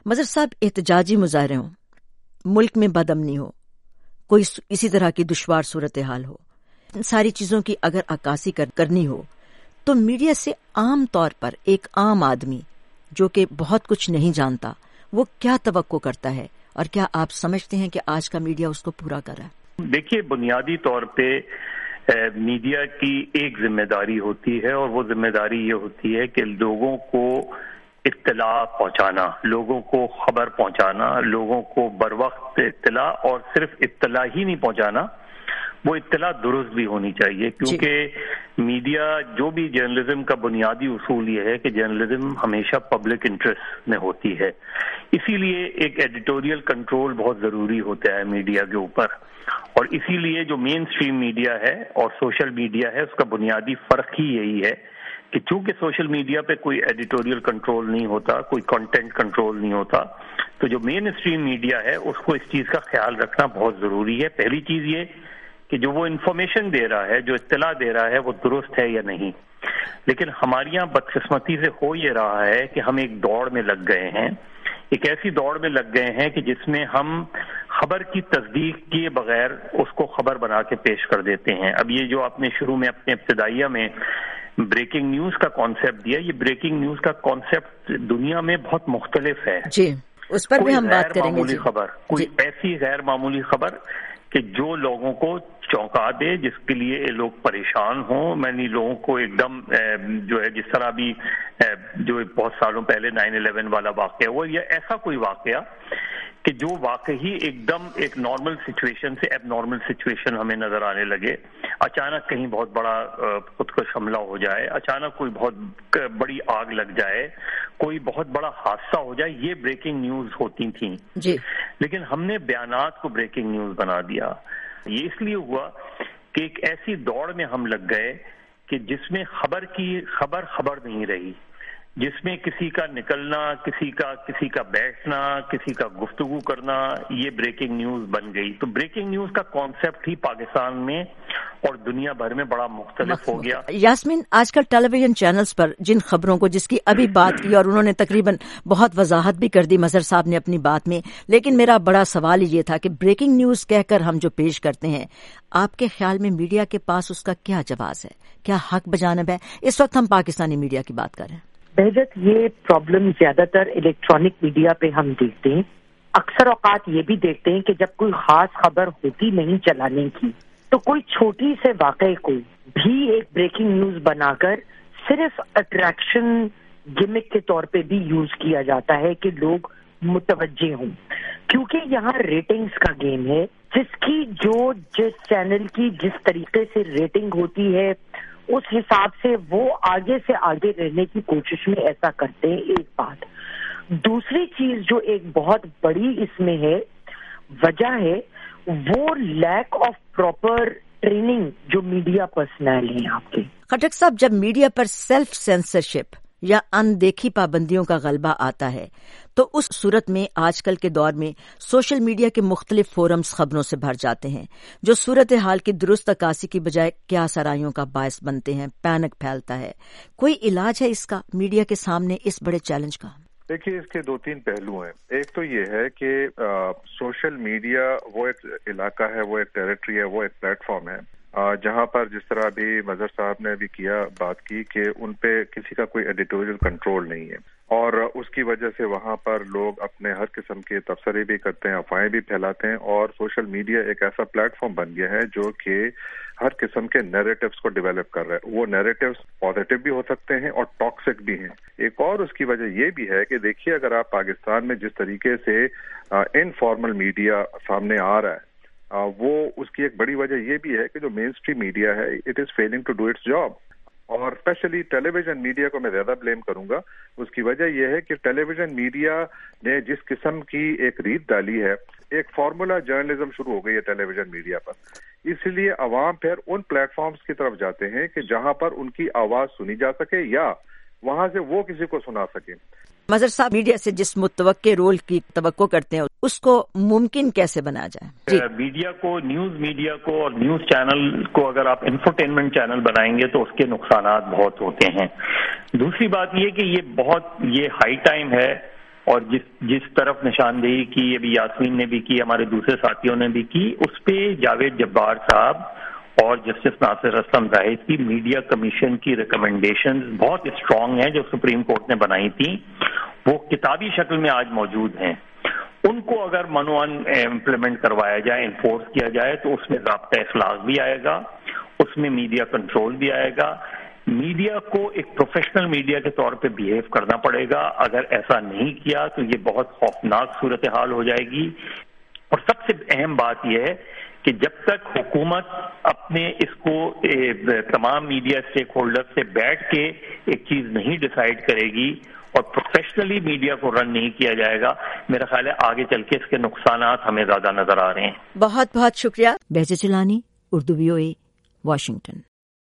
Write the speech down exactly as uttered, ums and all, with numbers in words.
مظہر صاحب، احتجاجی مظاہرے ہوں، ملک میں بدامنی ہو، کوئی اسی طرح کی دشوار صورتحال ہو، ان ساری چیزوں کی اگر عکاسی کرنی ہو تو میڈیا سے عام طور پر ایک عام آدمی جو کہ بہت کچھ نہیں جانتا وہ کیا توقع کرتا ہے، اور کیا آپ سمجھتے ہیں کہ آج کا میڈیا اس کو پورا کر رہا ہے؟ دیکھیے، بنیادی طور پہ میڈیا کی ایک ذمہ داری ہوتی ہے، اور وہ ذمہ داری یہ ہوتی ہے کہ لوگوں کو اطلاع پہنچانا، لوگوں کو خبر پہنچانا، لوگوں کو بروقت اطلاع، اور صرف اطلاع ہی نہیں پہنچانا، وہ اطلاع درست بھی ہونی چاہیے، کیونکہ میڈیا جو بھی جرنلزم کا بنیادی اصول یہ ہے کہ جرنلزم ہمیشہ پبلک انٹرسٹ میں ہوتی ہے، اسی لیے ایک ایڈیٹوریل کنٹرول بہت ضروری ہوتا ہے میڈیا کے اوپر، اور اسی لیے جو مین اسٹریم میڈیا ہے اور سوشل میڈیا ہے اس کا بنیادی فرق ہی یہی ہے کہ چونکہ سوشل میڈیا پہ کوئی ایڈیٹوریل کنٹرول نہیں ہوتا، کوئی کنٹینٹ کنٹرول نہیں ہوتا، تو جو مین اسٹریم میڈیا ہے اس کو اس چیز کا خیال رکھنا بہت ضروری ہے۔ پہلی چیز یہ کہ جو وہ انفارمیشن دے رہا ہے، جو اطلاع دے رہا ہے، وہ درست ہے یا نہیں۔ لیکن ہمارے یہاں بدقسمتی سے ہو یہ رہا ہے کہ ہم ایک دوڑ میں لگ گئے ہیں، ایک ایسی دوڑ میں لگ گئے ہیں کہ جس میں ہم خبر کی تصدیق کیے بغیر اس کو خبر بنا کے پیش کر دیتے ہیں۔ اب یہ جو آپ نے شروع میں اپنے ابتدائیہ میں بریکنگ نیوز کا کانسیپٹ دیا، یہ بریکنگ نیوز کا کانسیپٹ دنیا میں بہت مختلف ہے۔ جی، اس پر بھی ہم بات کریں گے۔ معمولی خبر، کوئی ایسی غیر معمولی خبر کہ جو لوگوں کو چونکا دے، جس کے لیے لوگ پریشان ہوں، میں نہیں لوگوں کو ایک دم جو ہے جس طرح بھی جو بہت سالوں پہلے نائن الیون والا واقعہ ہوا، یا ایسا کوئی واقعہ کہ جو واقعی ایک دم ایک نارمل سچویشن سے ایب نارمل سچویشن ہمیں نظر آنے لگے، اچانک کہیں بہت بڑا خودکش حملہ ہو جائے، اچانک کوئی بہت بڑی آگ لگ جائے، کوئی بہت بڑا حادثہ ہو جائے، یہ بریکنگ نیوز ہوتی تھیں جی۔ لیکن ہم نے بیانات کو بریکنگ نیوز بنا دیا۔ یہ اس لیے ہوا کہ ایک ایسی دوڑ میں ہم لگ گئے کہ جس میں خبر کی خبر خبر نہیں رہی، جس میں کسی کا نکلنا، کسی کا کسی کا بیٹھنا، کسی کا گفتگو کرنا، یہ بریکنگ نیوز بن گئی۔ تو بریکنگ نیوز کا کانسیپٹ ہی پاکستان میں اور دنیا بھر میں بڑا مختلف ہو گیا۔ یاسمین، آج کل ٹیلی ویژن چینلز پر جن خبروں کو، جس کی ابھی بات کی اور انہوں نے تقریباً بہت وضاحت بھی کر دی مظہر صاحب نے اپنی بات میں، لیکن میرا بڑا سوال یہ تھا کہ بریکنگ نیوز کہہ کر ہم جو پیش کرتے ہیں، آپ کے خیال میں میڈیا کے پاس اس کا کیا جواز ہے، کیا حق بجانب ہے؟ اس وقت ہم پاکستانی میڈیا کی بات کر رہے ہیں۔ بہجت، یہ پرابلم زیادہ تر الیکٹرانک میڈیا پہ ہم دیکھتے ہیں۔ اکثر اوقات یہ بھی دیکھتے ہیں کہ جب کوئی خاص خبر ہوتی نہیں چلانے کی، تو کوئی چھوٹی سے واقعے کو بھی ایک بریکنگ نیوز بنا کر صرف اٹریکشن گمک کے طور پہ بھی یوز کیا جاتا ہے کہ لوگ متوجہ ہوں، کیونکہ یہاں ریٹنگز کا گیم ہے، جس کی جو جس چینل کی جس طریقے سے ریٹنگ ہوتی ہے اس حساب سے وہ آگے سے آگے رہنے کی کوشش میں ایسا کرتے ہیں۔ ایک بات، دوسری چیز جو ایک بہت بڑی اس میں ہے وجہ ہے وہ لیک آف پراپر ٹریننگ جو میڈیا پرسنل ہیں آپ کے۔ خٹک صاحب، جب میڈیا پر سیلف سینسرشپ یا اندیکھی پابندیوں کا غلبہ آتا ہے تو اس صورت میں آج کل کے دور میں سوشل میڈیا کے مختلف فورمز خبروں سے بھر جاتے ہیں جو صورتحال کی درست عکاسی کی بجائے کیا سرائیوں کا باعث بنتے ہیں، پینک پھیلتا ہے۔ کوئی علاج ہے اس کا میڈیا کے سامنے اس بڑے چیلنج کا؟ دیکھیے، اس کے دو تین پہلو ہیں۔ ایک تو یہ ہے کہ سوشل میڈیا وہ ایک علاقہ ہے، وہ ایک ٹیریٹری ہے، وہ ایک پلیٹ فارم ہے جہاں پر جس طرح ابھی مظہر صاحب نے بھی کیا بات کی کہ ان پہ کسی کا کوئی ایڈیٹوریل کنٹرول نہیں ہے، اور اس کی وجہ سے وہاں پر لوگ اپنے ہر قسم کے تبصرے بھی کرتے ہیں، افواہیں بھی پھیلاتے ہیں، اور سوشل میڈیا ایک ایسا پلیٹ فارم بن گیا ہے جو کہ ہر قسم کے نیریٹیوز کو ڈیولپ کر رہا ہے۔ وہ نیریٹیوز پازیٹیو بھی ہو سکتے ہیں اور ٹاکسک بھی ہیں۔ ایک اور اس کی وجہ یہ بھی ہے کہ دیکھیے، اگر آپ پاکستان میں جس طریقے سے انفارمل میڈیا سامنے آ رہا ہے، وہ اس کی ایک بڑی وجہ یہ بھی ہے کہ جو مین اسٹریم میڈیا ہے، it is failing to do its job, اور اسپیشلی ٹیلی ویژن میڈیا کو میں زیادہ بلیم کروں گا۔ اس کی وجہ یہ ہے کہ ٹیلی ویژن میڈیا نے جس قسم کی ایک ریت ڈالی ہے، ایک فارمولا جرنلزم شروع ہو گئی ہے ٹیلی ویژن میڈیا پر، اس لیے عوام پھر ان پلیٹ فارمز کی طرف جاتے ہیں کہ جہاں پر ان کی آواز سنی جا سکے یا وہاں سے وہ کسی کو سنا سکے۔ مظہر صاحب، میڈیا سے جس متوقع رول کی توقع کرتے ہیں اس کو ممکن کیسے بنایا جائے؟ جی، میڈیا کو، نیوز میڈیا کو اور نیوز چینل کو اگر آپ انفرٹینمنٹ چینل بنائیں گے تو اس کے نقصانات بہت ہوتے ہیں۔ دوسری بات یہ کہ یہ بہت یہ ہائی ٹائم ہے اور جس جس طرف نشاندہی کی ابھی یاسمین نے بھی کی, ہمارے دوسرے ساتھیوں نے بھی کی, اس پہ جاوید جبار صاحب اور جسٹس ناصر اسلم زاہد کی میڈیا کمیشن کی ریکمنڈیشنز بہت اسٹرانگ ہیں جو سپریم کورٹ نے بنائی تھیں, وہ کتابی شکل میں آج موجود ہیں. ان کو اگر منوان امپلیمنٹ کروایا جائے, انفورس کیا جائے, تو اس میں ضابطہ اخلاق بھی آئے گا, اس میں میڈیا کنٹرول بھی آئے گا. میڈیا کو ایک پروفیشنل میڈیا کے طور پہ بیہیو کرنا پڑے گا. اگر ایسا نہیں کیا تو یہ بہت خوفناک صورتحال ہو جائے گی. اور سب سے اہم بات یہ ہے کہ جب تک حکومت اپنے اس کو تمام میڈیا اسٹیک ہولڈر سے بیٹھ کے ایک چیز نہیں ڈیسائیڈ کرے گی اور پروفیشنلی میڈیا کو رن نہیں کیا جائے گا, میرا خیال ہے آگے چل کے اس کے نقصانات ہمیں زیادہ نظر آ رہے ہیں. بہت بہت شکریہ. Behjat Jilani, Urdu V O A, Washington.